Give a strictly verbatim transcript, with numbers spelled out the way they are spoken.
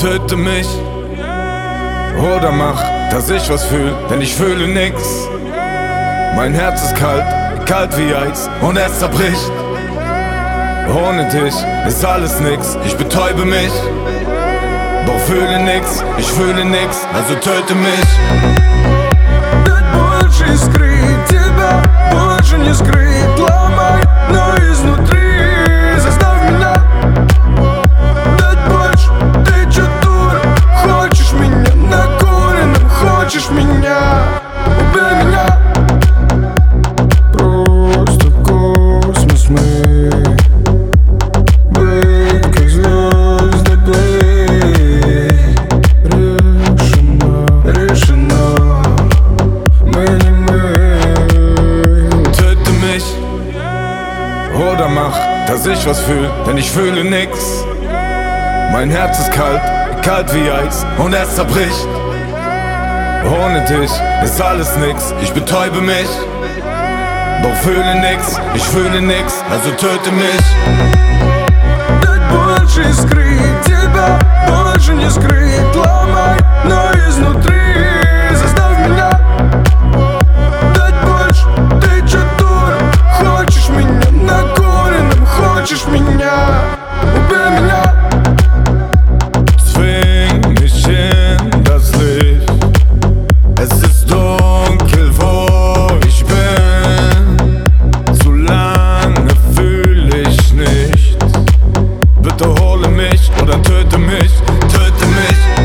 Töte mich oder mach, dass ich was fühl, denn ich fühle nix. Mein Herz ist kalt, kalt wie Eis und es zerbricht. Ohne dich ist alles nix, ich betäube mich. Doch fühle nix, ich fühle nix, also töte mich. Дать больше искры, тебя больше не скрыть. Ломай, но изнутри заставь меня дать больше. Ты чё, дура, хочешь меня накуренным, хочешь меня, убей меня. Просто космос мы, быть как звезды, плыть. Решено, решено, мы не мы. Töte mich oder mach, dass ich was fühl, denn ich fühle nix. Mein Herz ist kalt, kalt wie Eis und es zerbricht. Ohne dich ist alles nix, ich betäube mich. Doch fühle nix, ich fühle nix, also töte mich. Дать больше искры, тебя больше не скрыть. Ломай, но изнутри заставь меня дать больше. Ты чё, дура, хочешь меня накуренным, хочешь меня, убей меня. Zwing mich in das Licht. Es ist dunkel, wo ich bin. Zu lange fühle ich nichts. Bitte hole mich oder töte mich, töte mich.